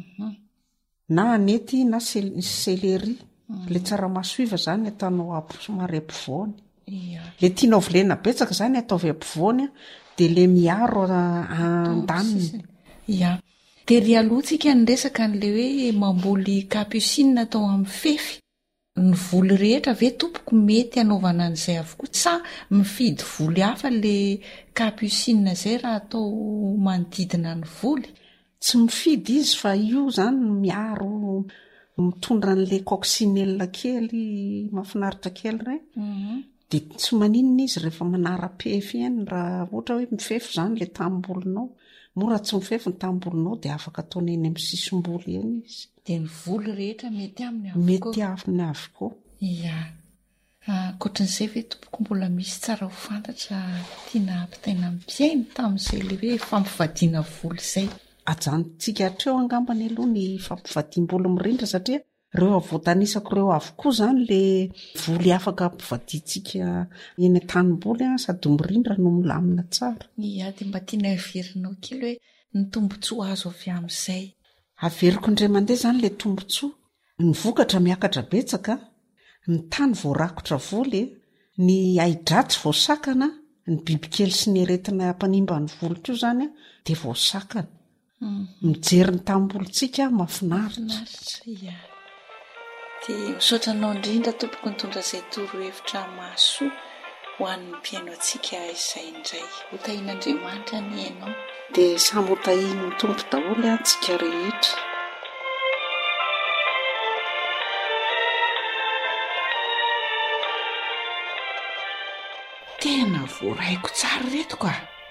na anety na seleria. Le tsaramaso iva zany ataonao somary ampovoany. Le tianao vilena betsaka zany ataovy ampovoany dia le miaro andaniny. Ia, dia ry alohantsika ny resaka n'le hoe mamboly capucine atao amin'ny fefy. Ny voly rehetra ve tompoko mety anaovana an'izay avokoa sa mifidy voly hafa le capucine zay raha atao manodidina ny voly? Tsy mifidy izy fa io zany miaro, mitondra n'le coccinelle kely mahafinaritra kely ireny. Dia tsy maninona izy rehefa manara-pefy eny raha ohatra hoe mifefy zany le tambolinao. Mora tsy mifefy ny tambolinao dia afaka ataony eny amin'ny sisim-boly eny izy. Dia ny voly rehetra mety aminy avokoa. Mety aminy avokoa. Ia. Ankoatran'izay ve tompoko mbola misy tsara ho fantatra tiana ampitaina ampiaina tamin'izay le hoe fampivadiana voly izay? Ajanontsika hatreo angambany aloha ny fampivadiam-bolo mirindra satria ireo avoatanisako ireo avokoa zany le voly afaka ampivadiantsika eny an-tanimboly sady mirindra no milamina tsara. Ia, dia mba tiana averinao kely hoe ny tombotsoa azo avy amin'izay. Averiko indray mandeha zany le tombotsoa. Ny vokatra miakatra betsaka, ny tany voarakotra voly, ny aidratsy voasakana, ny bibikely sy ny aretina ampanimba ny volo kio zany dia voasakana. Mijery ny tambolontsika mahafinaritra. Ia. Dia misaotra anao indrindra tompoko nitondra izay torohevitra mahasoa ho an'ny mpiaino antsika izay indray. Hotahian'Andriamanitra ny ianao. Dia samy hotahiany ny tompo daholo antsika rehetra. Tena voaraiko tsara retoko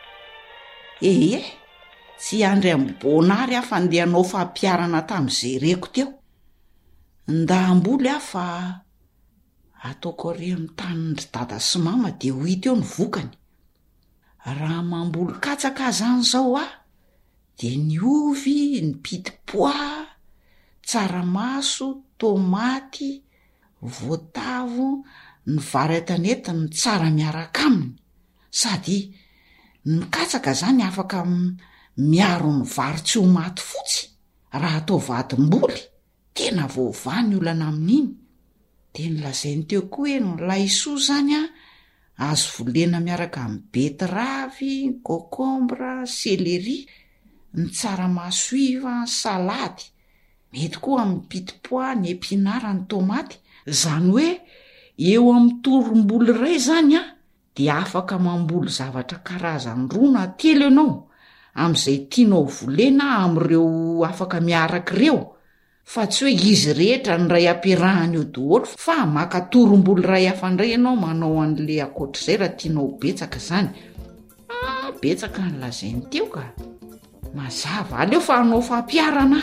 tsy andry amin'ny bonary aho fa ndehanao fampiarana tamin'izay reko teo. Ndaham-boly aho fa ataoko ary amin'ny tanin'ny dada sy mama dia ho hita eo ny vokany. Raha mamboly katsaka zany zao dia ny ovy, ny pitipois, tsaramaso, tomaty, voatavo, ny vary tanety ny tsara miaraka aminy. Sady ny katsaka zany afaka miaro ny vary tsy ho maty fotsy. Raha atao vadim-boly tena voavany olana amin'iny. Dia nylazainy teo koa hoe ny laisoa zany azo volena miaraka amin'ny betiravy, kokombra, selery, ny tsaramasoiva, ny salady, mety koa amin'ny pitipois, ny epinara, ny tomaty. Zany hoe eo amin'ny toromboly iray zany a dia afaka mamboly zavatra karazany 2 na 3 ianao amin'izay tianao volena amin'ireo afaka miaraka ireo, fa tsy hoe izy rehetra ny ray ampiarahany eo daholo, fa maka toromboly ray hafandray ianao manao an'le akoatr'izay raha tianao betsaka zany. Betsaka ny lazainy teo ka mazava aleo fa anao fampiarana.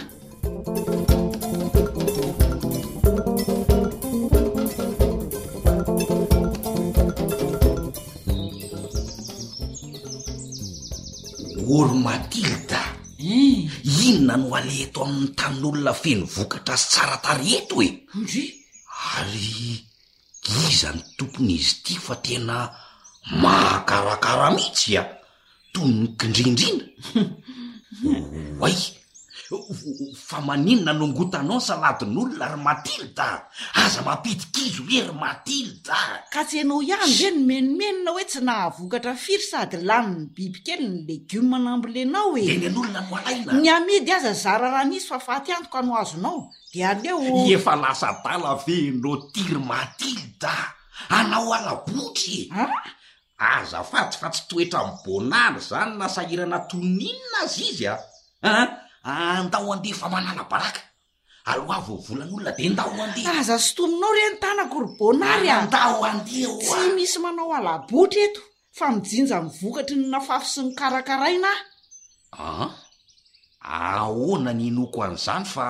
Olo Matilda, inona no aleto amin'ny tanin'olona feno vokatra sy tsara tareto e? Ary iza ny tompon'izy ity fa tena mahakarakara mihitsy a, toy ny kindrindrina. Oay, fa maninona no ngotanao saladin'olona ry Matilda? Aza mampitikizo hoe ry Matilda. Ka tsy ianao ihany ve ny menomenona hoe tsy nahavokatra firy sady laniny bibikely ny legioma nambolenao e? Eny an'olona no alaina. Ny amidy aza zara raha nisy fa faty antoka no azonao dia aleo. Efa lasa tala venao ty ry Matilda, anao alabotry. Aza faty fa tsy toetra mibonary zany na sahirana toninina azy izy a. Andao andefa manala baraka. Aloha vao volan'olona dia ndao andeha. Aza sotominao reny tanako ry bonary a. Andao andeha. Tsy misy manao alabotry eto fa mijinja mivokatry ny nafafy sy ny karakaraina. Ahoana ny inoko an'izany fa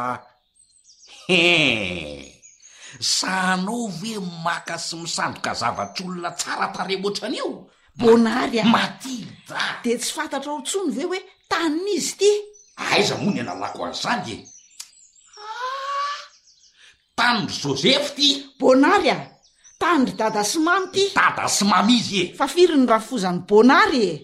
sanao ve maka sy misandoka zavatr'olona tsara tare ohatran'io? Bonary a. Matilda, dia tsy fantatrao intsony ve hoe tanin'izy ity? Aiza moa ny analako an'izany e? Tanindry Joseph ty. Bonary a, tanindry dada sy mamy ty. Dada sy mamy izy e. Fa firy ny rafozany Bonary e?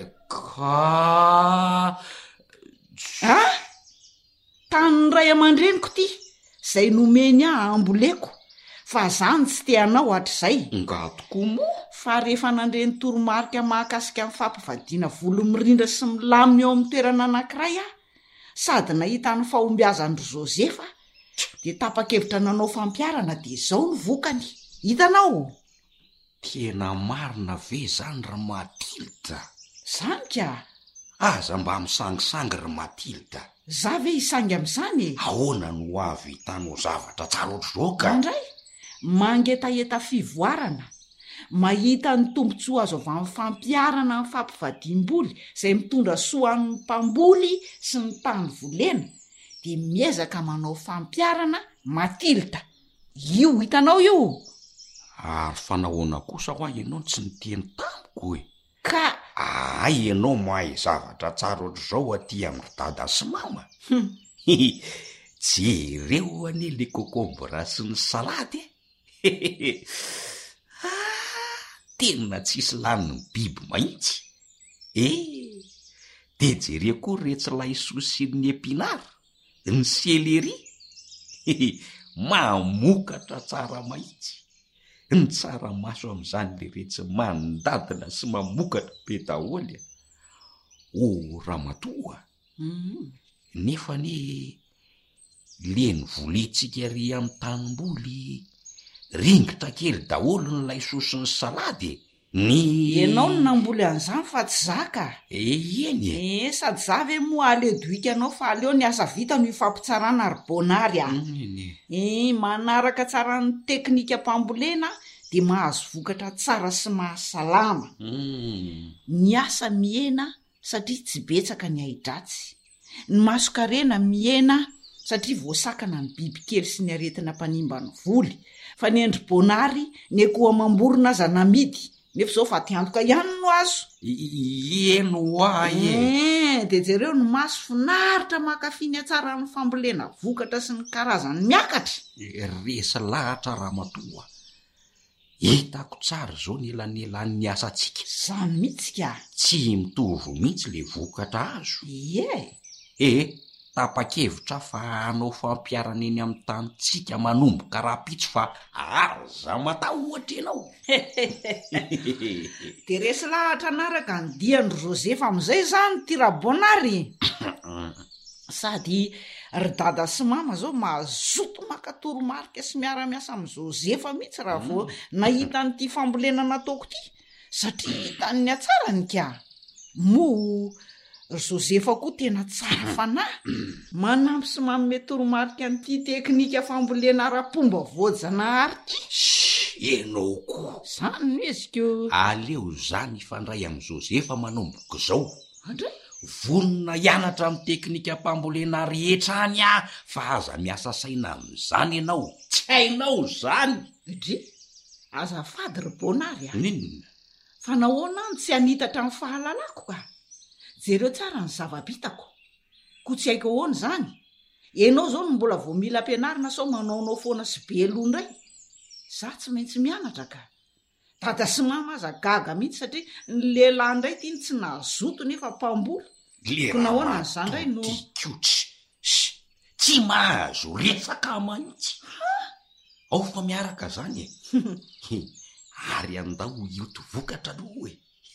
Tanin'ny ray aman-dreniko ty, zay nomeny aho amboleko, fa zany tsy teanao hatr'izay. Nga tokoa moa. Fa rehefa nandreny toromarika mahakasika amin'ny fampivadiana volo mirindra sy milamina eo amin'ny toerana anankiray aho, sady nahita ny fahombiazan'ry Josefa, dia tapa-kevitra nanao fampiarana dia izao ny vokany. Hitanao? Tena marina ve zany ry Matilda? Zany ka. Aza mba misangisangy ry Matilda. Za ve hisangy amin'izany e? Ahoana no avy hitanao zavatra tsara ohatr'izao ka? Andray, mangetaheta fivoarana, mahita ny tombontsoa azo avy amin'ny fampiarana amin'ny fampivadiam-boly izay mitondra soa an'ny mpamboly sy ny tany volena, dia miezaka manao fampiarana Matilda. Io hitanao io? Ary fanahoana kosa ho ahy ianao tsy niteny tamiko e. Ka ay ianao mahay zavatra tsara ohatr'izao aty amin'ny dada sy mama. Jereo anie le kokombra sy ny salady e. Tena tsisy laniny biby mahitsy. De jere koa retsy laisoa sy ny epinara, ny selery. Mamokatra tsara mahitsy. Ny tsara maso amin'izany le retsy mandadina sy mamokatra be daholy. Ramatoa, nefa ne leny volentsika ry amin'ny tanimboly ringitra kely daholo ny laisoa sy ny salady. Ianao no namboly an'izany fa tsy zaka. Eny e. Sady za ve moa aledoika anao fa aleo ny asa vita no ifampitsarana ry Bonary a. Manaraka tsara ny teknika mpambolena dia mahazo vokatra tsara sy mahasalama. Ny asa mihena satria tsy betsaka ny ahidratsy. Ny maso-karena mihena satria voasakana ny bibikely sy ny aretina mpanimba ny voly. Fa ny endry Bonary ny ekoa mamborona aza namidy, nefa izao fa tiantoka ihany no azo. Eno ahy e. Dia jereo ny maso finaritra makafy ny atsara ny fambolena vokatra sy ny karazany miakatra. Resa lahatra ramatoa. Hitako tsara zao ny elanelan'ny asantsika. Zany mihitsy ka. Tsy mitovy mihitsy le vokatra azo. tapa-kevitra fa hanao fampiarana eny amin'ny tanyntsika manomboka raha-pitso fa aza matahoatra ianao. De resy lahatra anaraka ny diandro Josefa am'izay zany ty rabonary. Sady ry dada sy mama zao mazoto makatoromarika sy miara-miasa amin'ny Josefa mihitsy raha vao nahita n'ity fambolena nataoko ty, satria hitany ny atsarany ka. Mo Josefa koa tena tsara fanahy, manampy sy manome toromarika an'ity teknika fambolena ara-pomba voajanahary ty. Enao koa zany miziko. Aleo zany ifandray amin'ny Josefa manomboka zao. Vonona hianatra amin'ny teknika mpambolena rehetra any fa aza miasa saina amin'izany ianao, tsy hainao zany. Azafady ry bonary Ninona? Fa nahoana any tsy hanitatra amin'ny fahalalako ka? Jereo tsara ny zava-bitako, ko tsy haiko ahoana zany. Enao zao no mbola vao mila ampianarina sao manaonao foana sy belo ndray. Za tsy maintsy mianatra ka. Dada sy mama aza gaga mihitsy satria ny lehilahy indray ty tsy nahazoto nefa mpamboly. Ko nahoana n'izany indray no tsy mahazo resaka mahitsy. Ao fa miaraka zany ary andao ioto vokatra aloha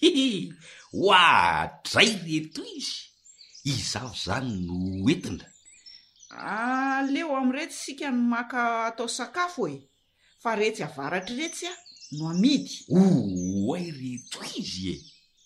hoadray reto izy. Izaho zany no entina. Leo am'iretsy sika ny maka atao sakafo fa retsy avaratra retsy no amidy. Oay reto izy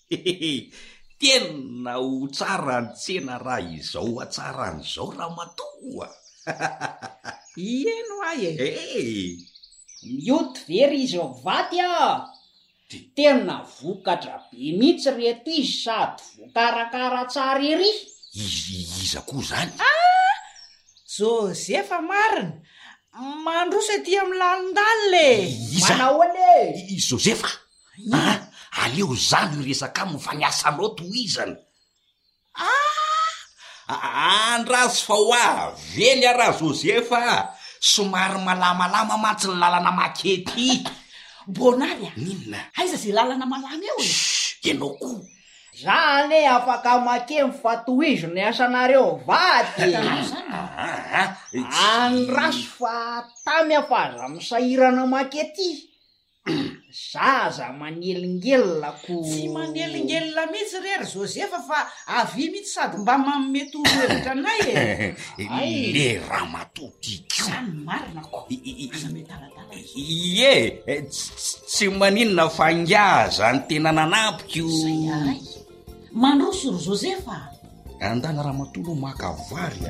tena ho tsara ny tsena raha izao atsaran'izao raha matoa. Ieno ay mioty very izy ao vaty tena vokatra be mihitsy reto izy sady vokarakara tsara ery. Iza koa zany? Josefa marina mandroso ety amin'ny lalindalina. Manao ane Josefa? Aleo zany resaka mifaniasanao toizany. Andraso fa ho aveny raha Josefa, somary malamalama mantsy ny lalana makety. Bonary Ninona? Aiza zay lalana malama eo Ianao koa zany afaka make mifatohizo ny asanareo vaty. Andraso fa tamy afaza misahirana makety. Zaza manelingelina ko. Tsy manelingelina mihitsy rery Josefa fa avy mihitsy sady mba manome torohevitra anay le raha matodiko. Zany marina ko. Tsy maninona fa ngiaza ny tena nanampiko. Mandroso ry Josefa. Andana raha matolo maka vary.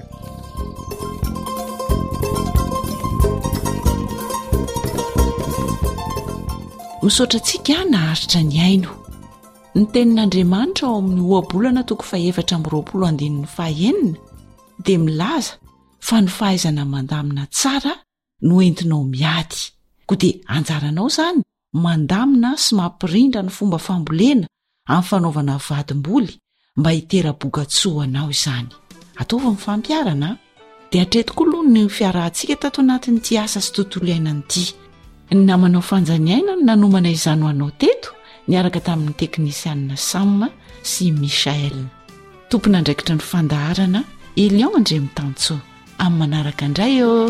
Misaotra antsika naharitra ny aino. Ny tenin'Andriamanitra ao amin'ny ohabolana 2:7-9 dia milaza fa ny fahaizana mandamina tsara no entinao miady. Koa dia anjaranao zany mandamina sy mampirindra ny fomba fambolena amin'ny fanaovana vadim-boly mba hitera-boka-tsoa anao izany. Ataova ny fampiarana dia hatretiko aloha ny fiarahantsika tato anatin'ity asa sy tontolo iainan'ity. Ny namanao fanjaniaina no nanomana izany ho anao teto niaraka tamin'ny teknisianina Sam sy Michael. Tompona andraikitra ny fandaharana Elion Andremitanso. Amin'ny manaraka indray eo.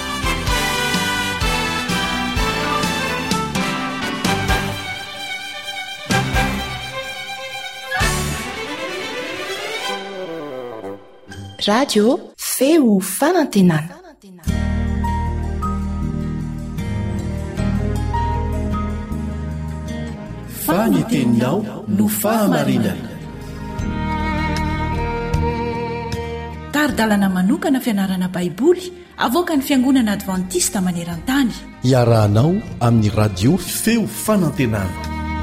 Radio feo fanantenana. Faniteninao no fahamarinana. Taridalana manokana fianarana baiboly avoaka ny Fiangonana Adventista maneran-tany. Iarahanao amin'ny radio feo fanantenana.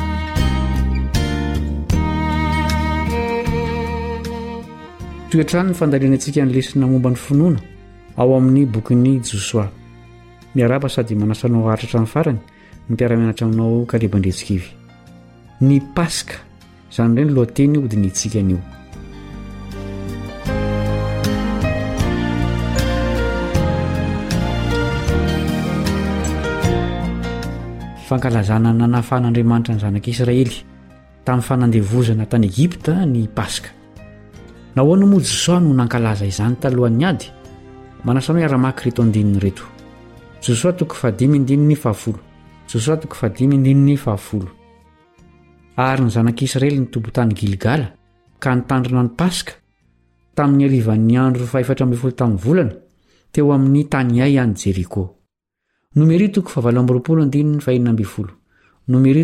Toetrano ny fandalianantsika ny lesona momba ny finoana ao amin'ny bokin'ny Josoa. Miaraba sady manasanao haritra ny farany ny mpiara-mianatra aminao Kalebandretsikivy. Ny Paska izany indray ny lohateny hodinitsika anio. Fankalazana nanafan'Andriamanitra ny zanak'Israely tamin'ny fanandevozana tany Egipta ny Paska. nahoana moa Josoa no nankalaza izany talohan'ny ady manasanao iara-maka reto andininy reto. Josoa 5:10 Josoa 5:10 ary ny zanak'Israely nitombo tany Gilgala ka nitandrina ny Paska tamin'ny arivan'ny andro 4 tamin'ny volana teo amin'ny tany ay any Jeriko. Nomeri 7:12 Nomeri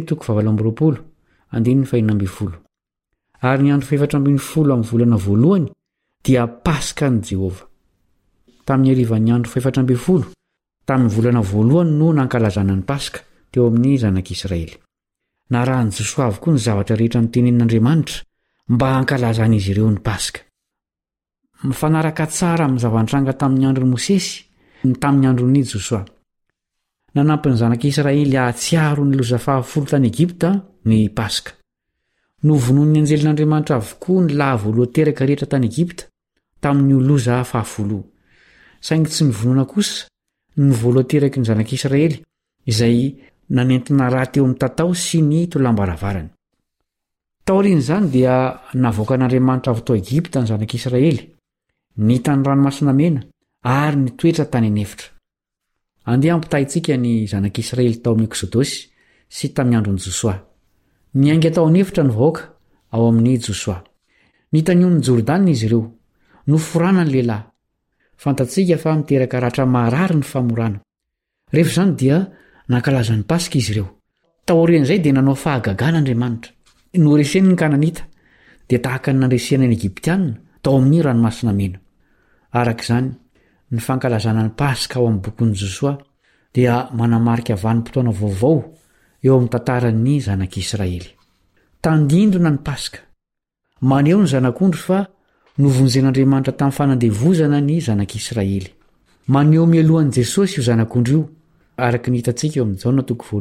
7:12 ary ny andro 4 amin'ny volana voalohany dia Paska ny Jehova. Tamin'ny arivan'ny andro 4 tamin'ny volana voalohany no nankalazana ny Paska teo amin'ny zanak'Israely. Narahany Josoa avokoa ny zavatra rehetra notenenin'Andriamanitra mba hankalazana izy ireo ny Paska. Mifanaraka tsara amin'ny zava-nitranga tamin'ny andron'i Mosesy ny tamin'ny andron'i Josoa. Nanampy ny zanak'Israely ahatsiaro ny loza 10 tany Egipta ny Paska. Novonoan'ny anjelin'Andriamanitra avokoa ny lahavoaloha teraka rehetra tany Egipta tamin'ny loza 10. Saingy tsy nivonoana kosa ny voaloha teraky ny zanak'Israely izay nanentina raha teo amin'ny tatao sy ny tolambaravarany. Taorian'izany dia navoaka n'Andriamanitra avy tao Egipta ny zanak'Israely, nitany ranomasina mena ary nitoetra tany anefitra. Andeha ampitahintsika ny zanak'Israely tao amin'ny Eksodosy sy tamin'ny andron'i Josoa. Niainga tao anefitra ny vahoaka ao amin'ny Josoa. Nitanion'ny Jordana izy ireo, noforana ny lehilahy. Fantatsika fa miteraka ratra marary ny famorana. Rehefa izany dia nankalaza ny Paska izy ireo. Taorian'izay dia nanao fahagagan'Andriamanitra. Noreseny ny Kananita dia tahaka ny nandresena ny Egiptianina tao amin'ny ranomasina mena. Arak'izany, ny fankalazana ny Paska ao amin'ny bokon'i Josoa dia manamarika vanim-potoana vaovao eo amin'ny tantaran'ny zanak'Israely. Tandindona ny Paska. Maneho ny zanak'ondry fa novonjen'Andriamanitra tamin'ny fanandevozana ny zanak'Israely. Maneho mialohan'i Jesosy io zanak'ondry io, araka ny hitantsika eo amin'ny Jaona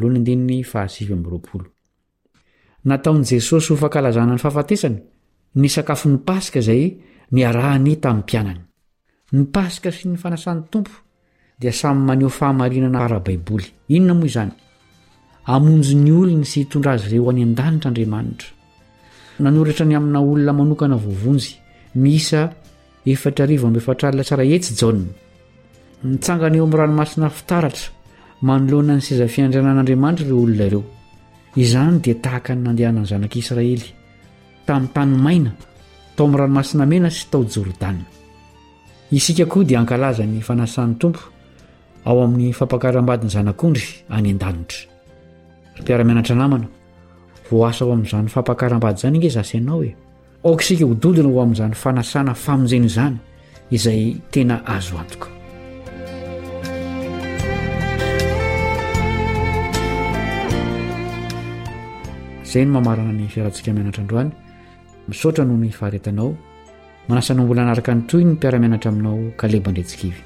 1:7. Nataon'i Jesosy ho fankalazana ny fahafatesany ny sakafon'ny Paska izay niarahany tamin'ny mpianany. Ny Paska sy ny fanasan'ny Tompo dia samy maneho fahamarinana ara-baiboly. Inona moa izany? Amonjy ny olony sy hitondra azy ireo any an-danitra Andriamanitra. Nanoratra ny amina olona manokana voavonjy miisa 4,400 Jaona. Nitsangana eo amin'ny ranomasina fitaratra manoloana ny seza fiandrianan'Andriamanitra ireo olona ireo. Izany dia tahaka ny nandehanany zanak'Israely tamin'ny tany maina tao amin'ny ranomasina mena sy tao Jordana. Isika koa dia ankalaza ny fanasan'ny Tompo ao amin'ny fampakaram-badiny zanak'ondry any an-danitra. Mpiara-mianatra namana, voasa ao amin'izany fampakaram-bady izany inge zasy ianao e. Aoka isika hododina ho amin'izany fanasana famonjena izany izay tena azo antoka. Izay no mamarana ny fiarantsika mianatra androany. Misaotra noho ny faharetanao. Manasanao mbola anaraka ny toy ny mpiara-mianatra aminao Kaleba Ndretsikivy.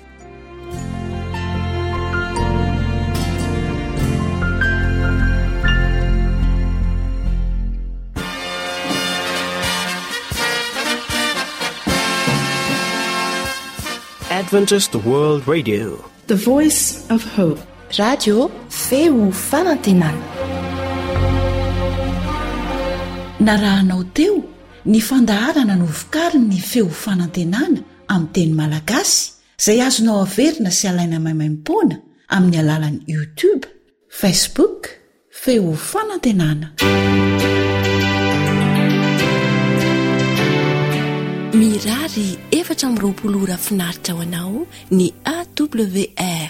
Adventist World Radio, The Voice of Hope. Radio feo fanantenana. Narahanao teo ny fandaharana no vokariny ny feo fanantenana amin'ny teny malagasy izay azonao averina sy alaina maimaimpoana amin'ny alalan'ny YouTube, Facebook, feo fanantenana. Mirary 420 ora finaritra ho anao ny AWR.